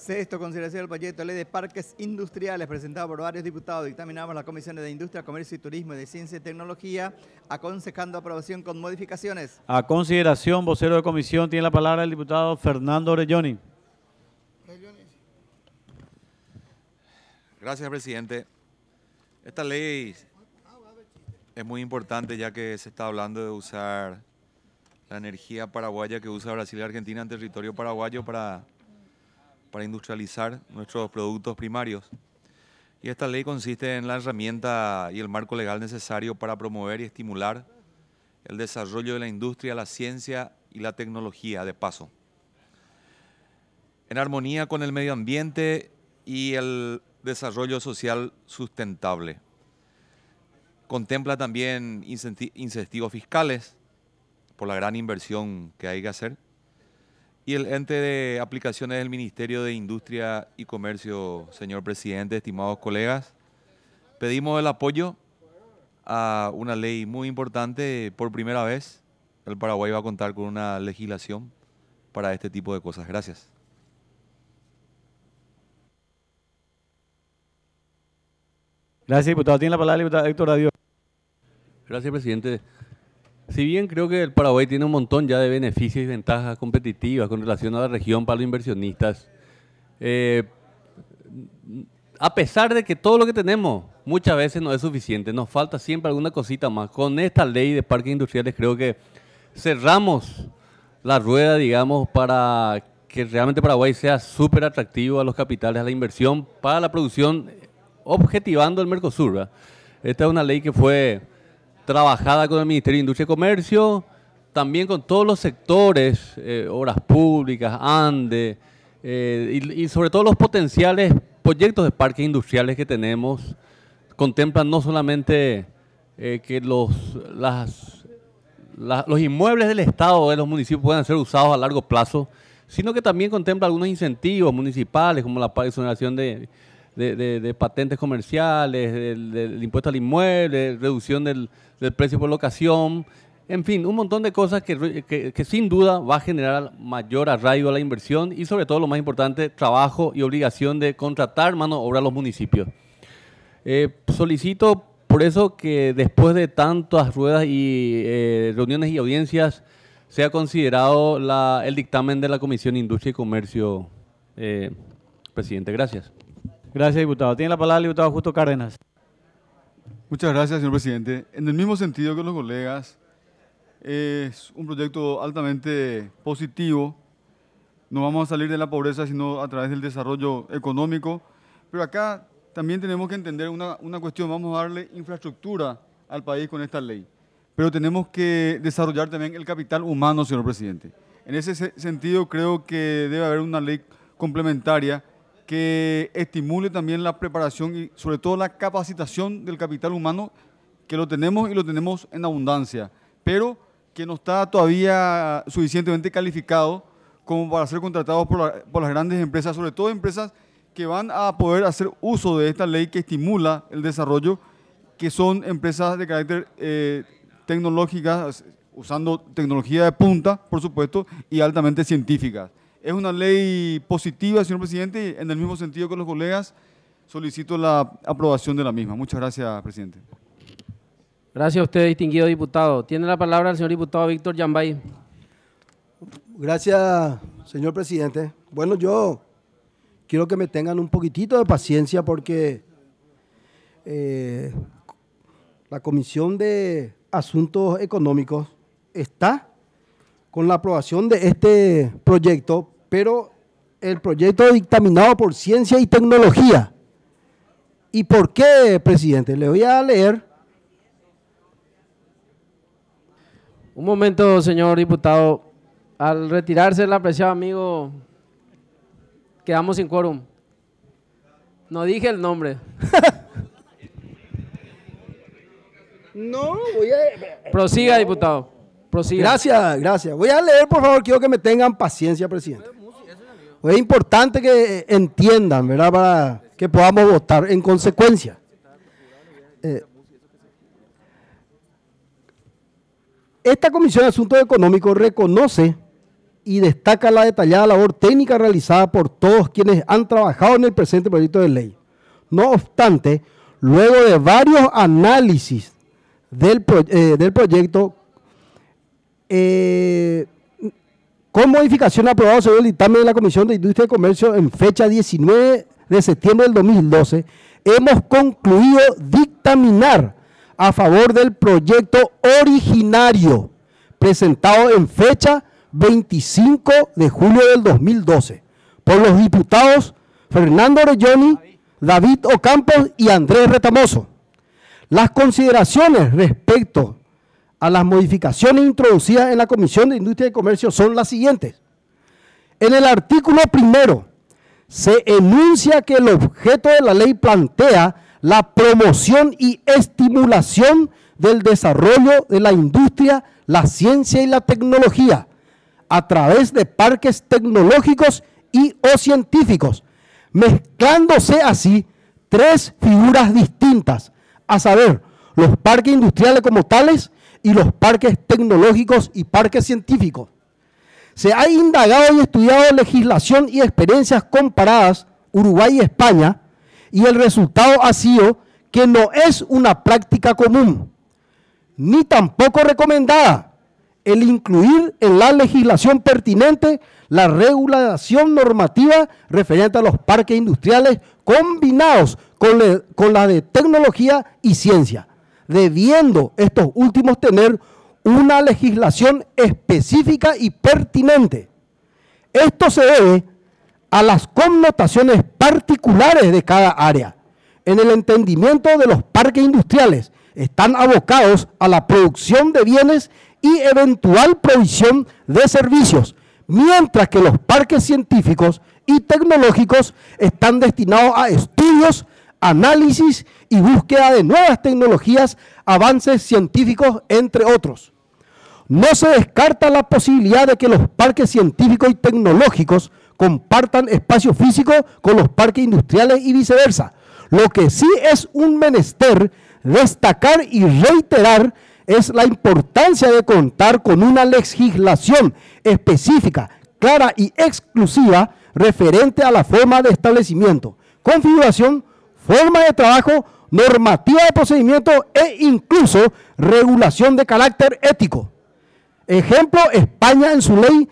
Sexto, consideración del proyecto de ley de parques industriales presentado por varios diputados. Dictaminamos las comisiones de Industria, Comercio y Turismo y de Ciencia y Tecnología, aconsejando aprobación con modificaciones. A consideración, vocero de comisión, tiene la palabra el diputado Fernando Orelloni. Gracias, presidente. Esta ley es muy importante ya que se está hablando de usar la energía paraguaya que usa Brasil y Argentina en territorio paraguayo para industrializar nuestros productos primarios. Y esta ley consiste en la herramienta y el marco legal necesario para promover y estimular el desarrollo de la industria, la ciencia y la tecnología, de paso, en armonía con el medio ambiente y el desarrollo social sustentable. Contempla también incentivos fiscales por la gran inversión que hay que hacer. Y el ente de aplicaciones del Ministerio de Industria y Comercio, señor presidente, estimados colegas, pedimos el apoyo a una ley muy importante. Por primera vez, el Paraguay va a contar con una legislación para este tipo de cosas. Gracias. Gracias, diputado. Tiene la palabra el diputado Héctor Adiós. Gracias, presidente. Si bien creo que el Paraguay tiene un montón ya de beneficios y ventajas competitivas con relación a la región para los inversionistas, a pesar de que todo lo que tenemos muchas veces no es suficiente, nos falta siempre alguna cosita más. Con esta ley de parques industriales creo que cerramos la rueda, digamos, para que realmente Paraguay sea súper atractivo a los capitales, a la inversión, para la producción, objetivando el Mercosur, ¿verdad? Esta es una ley que fue trabajada con el Ministerio de Industria y Comercio, también con todos los sectores, obras públicas, ANDE, y sobre todo los potenciales proyectos de parques industriales que tenemos. Contemplan no solamente que los inmuebles del Estado o de los municipios puedan ser usados a largo plazo, sino que también contempla algunos incentivos municipales, como la exoneración de patentes comerciales, del impuesto al inmueble, reducción del precio por locación, en fin, un montón de cosas que sin duda va a generar mayor arraigo a la inversión y sobre todo lo más importante, trabajo y obligación de contratar mano de obra a los municipios. Solicito por eso que después de tantas ruedas y reuniones y audiencias sea considerado el dictamen de la Comisión de Industria y Comercio, presidente. Gracias. Gracias, diputado. Tiene la palabra el diputado Justo Cárdenas. Muchas gracias, señor presidente. En el mismo sentido que los colegas, es un proyecto altamente positivo. No vamos a salir de la pobreza sino a través del desarrollo económico. Pero acá también tenemos que entender una cuestión. Vamos a darle infraestructura al país con esta ley. Pero tenemos que desarrollar también el capital humano, señor presidente. En ese sentido, creo que debe haber una ley complementaria que estimule también la preparación y sobre todo la capacitación del capital humano, que lo tenemos y lo tenemos en abundancia, pero que no está todavía suficientemente calificado como para ser contratados por las grandes empresas, sobre todo empresas que van a poder hacer uso de esta ley que estimula el desarrollo, que son empresas de carácter tecnológica, usando tecnología de punta, por supuesto, y altamente científicas. Es una ley positiva, señor presidente, y en el mismo sentido que los colegas, solicito la aprobación de la misma. Muchas gracias, presidente. Gracias a usted, distinguido diputado. Tiene la palabra el señor diputado Víctor Yambay. Gracias, señor presidente. Bueno, yo quiero que me tengan un poquitito de paciencia porque la Comisión de Asuntos Económicos está con la aprobación de este proyecto, pero el proyecto dictaminado por Ciencia y Tecnología. ¿Y por qué, presidente? Le voy a leer. Un momento, señor diputado. Al retirarse el apreciado amigo, quedamos sin quórum. No dije el nombre. No, voy a... Prosiga, diputado. Prosiga. Gracias. Voy a leer, por favor, quiero que me tengan paciencia, presidente. Es importante que entiendan, ¿verdad?, para que podamos votar en consecuencia. Esta Comisión de Asuntos Económicos reconoce y destaca la detallada labor técnica realizada por todos quienes han trabajado en el presente proyecto de ley. No obstante, luego de varios análisis del proyecto, con modificación aprobada sobre el dictamen de la Comisión de Industria y Comercio en fecha 19 de septiembre del 2012, hemos concluido dictaminar a favor del proyecto originario presentado en fecha 25 de julio del 2012 por los diputados Fernando Orelloni, David Ocampos y Andrés Retamoso. Las consideraciones respecto a las modificaciones introducidas en la Comisión de Industria y Comercio son las siguientes. En el artículo primero se enuncia que el objeto de la ley plantea la promoción y estimulación del desarrollo de la industria, la ciencia y la tecnología a través de parques tecnológicos y o científicos, mezclándose así tres figuras distintas, a saber, los parques industriales como tales y los parques tecnológicos y parques científicos. Se ha indagado y estudiado legislación y experiencias comparadas, Uruguay y España, y el resultado ha sido que no es una práctica común, ni tampoco recomendada, el incluir en la legislación pertinente la regulación normativa referente a los parques industriales combinados con la de tecnología y ciencia, debiendo estos últimos tener una legislación específica y pertinente. Esto se debe a las connotaciones particulares de cada área. En el entendimiento de los parques industriales, están abocados a la producción de bienes y eventual provisión de servicios, mientras que los parques científicos y tecnológicos están destinados a estudios, análisis y búsqueda de nuevas tecnologías, avances científicos, entre otros. No se descarta la posibilidad de que los parques científicos y tecnológicos compartan espacio físico con los parques industriales y viceversa. Lo que sí es un menester destacar y reiterar es la importancia de contar con una legislación específica, clara y exclusiva referente a la forma de establecimiento, configuración, forma de trabajo, normativa de procedimiento e incluso regulación de carácter ético. Ejemplo, España en su ley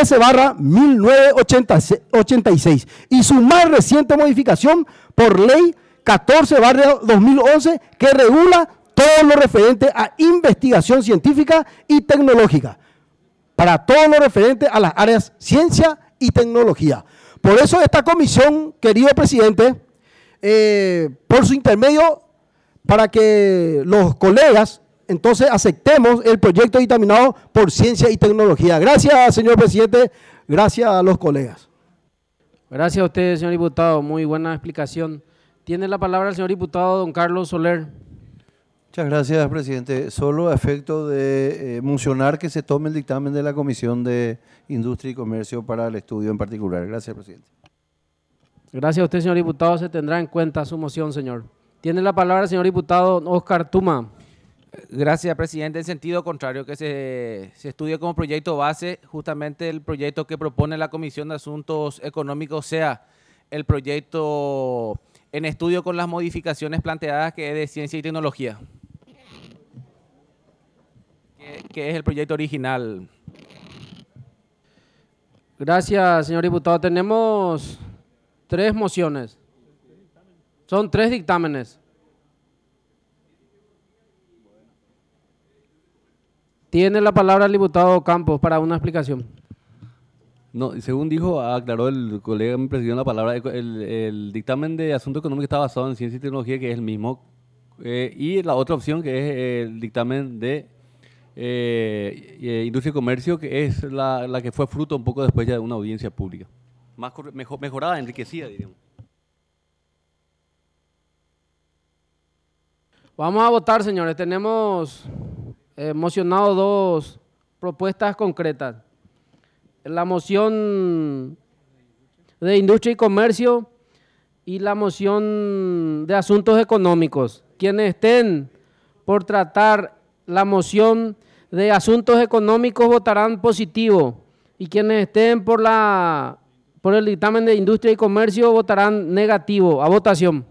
13/1986 y su más reciente modificación por ley 14/2011 que regula todo lo referente a investigación científica y tecnológica, para todo lo referente a las áreas ciencia y tecnología. Por eso esta comisión, querido presidente, por su intermedio, para que los colegas entonces aceptemos el proyecto dictaminado por Ciencia y Tecnología. Gracias, señor presidente, gracias a los colegas. Gracias a usted, señor diputado, muy buena explicación. Tiene la palabra el señor diputado don Carlos Soler. Muchas gracias, presidente. Solo a efecto de mencionar que se tome el dictamen de la Comisión de Industria y Comercio para el estudio en particular. Gracias, presidente. Gracias a usted, señor diputado. Se tendrá en cuenta su moción, señor. Tiene la palabra el señor diputado Oscar Tuma. Gracias, presidente. En sentido contrario, que se estudie como proyecto base justamente el proyecto que propone la Comisión de Asuntos Económicos sea el proyecto en estudio con las modificaciones planteadas, que es de Ciencia y Tecnología, que es el proyecto original. Gracias, señor diputado. Tenemos 3 mociones. Son 3 dictámenes. Tiene la palabra el diputado Campos para una explicación. No, según dijo, aclaró el colega, me presidió la palabra, el dictamen de asuntos económicos está basado en ciencia y tecnología, que es el mismo, y la otra opción, que es el dictamen de industria y comercio, que es la que fue fruto un poco después ya de una audiencia pública. Mejorada, enriquecida, diríamos. Vamos a votar, señores. Tenemos mocionado 2 propuestas concretas. La moción de Industria y Comercio y la moción de Asuntos Económicos. Quienes estén por tratar la moción de Asuntos Económicos votarán positivo. Y quienes estén por el dictamen de Industria y Comercio votarán negativo. A votación.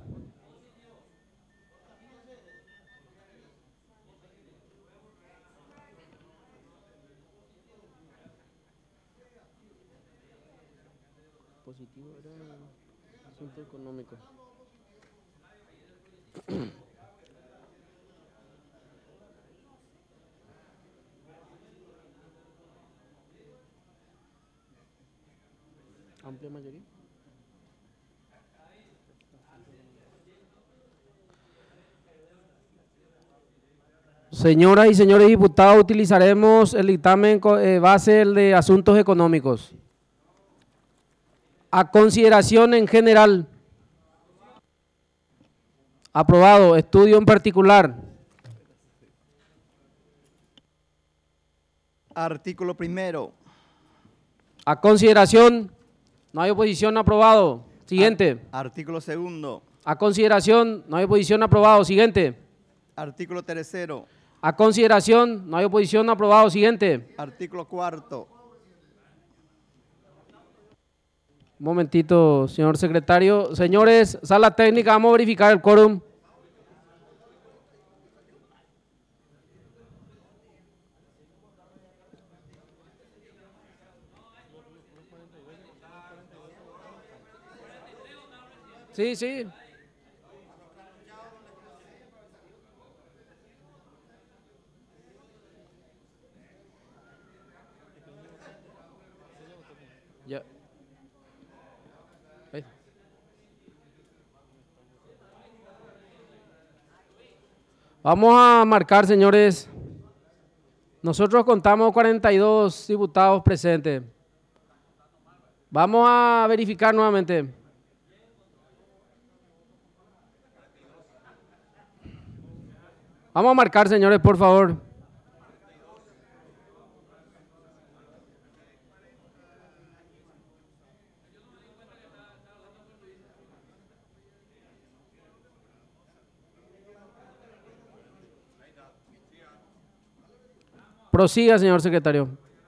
Positivo era asunto económico. Amplia mayoría. Señoras y señores diputados, utilizaremos el dictamen base el de asuntos económicos. A consideración en general. Aprobado. Estudio en particular. Artículo primero. A consideración. No hay oposición. Aprobado. Siguiente. Artículo segundo. A consideración. No hay oposición. Aprobado. Siguiente. Artículo tercero. A consideración. No hay oposición. Aprobado. Siguiente. Artículo cuarto. Un momentito, señor secretario. Señores, sala técnica, vamos a verificar el quórum. Sí, sí. Ya. Ahí. Vamos a marcar, señores. Nosotros contamos 42 diputados presentes. Vamos a verificar nuevamente. Vamos a marcar, señores, por favor. Prosiga, señor secretario.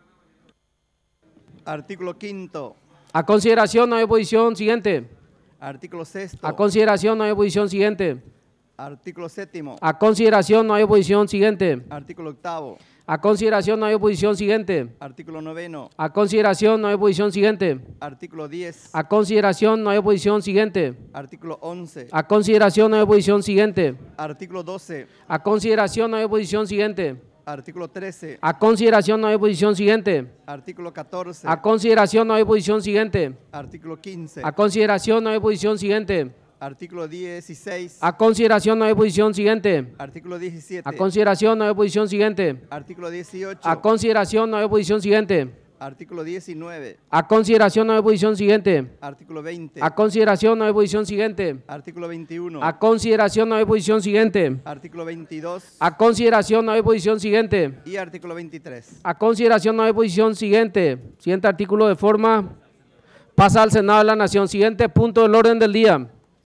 Artículo quinto. A consideración, no hay oposición. Siguiente. Artículo sexto. A consideración, no hay oposición. Siguiente. Artículo séptimo. A consideración, no hay oposición. Siguiente. Artículo octavo. A consideración, no hay oposición. Siguiente. Artículo noveno. A consideración, no hay oposición. Siguiente. Artículo 10. A consideración, no hay oposición. Siguiente. Artículo 11. A consideración, no hay oposición. Siguiente. Artículo 12. A consideración, no hay oposición. Siguiente. Artículo 13. A consideración, no hay oposición. Siguiente. Artículo 14. A consideración, no hay oposición. Siguiente. Artículo 15. A consideración, no hay oposición. Siguiente. Artículo 16. A consideración, no hay oposición. Siguiente. Artículo 17. A consideración, no hay oposición. Siguiente. Artículo 18. A consideración, no hay oposición. Siguiente. Artículo 19. A consideración, no hay oposición. Siguiente. Artículo 20. A consideración, no hay oposición. Siguiente. Artículo 21. A consideración, no hay oposición. Siguiente. Artículo 22. A consideración, no hay oposición. Siguiente. Y artículo 23. A consideración, no hay oposición. Siguiente. Siguiente artículo de forma. Pasa al Senado de la Nación. Siguiente punto del orden del día.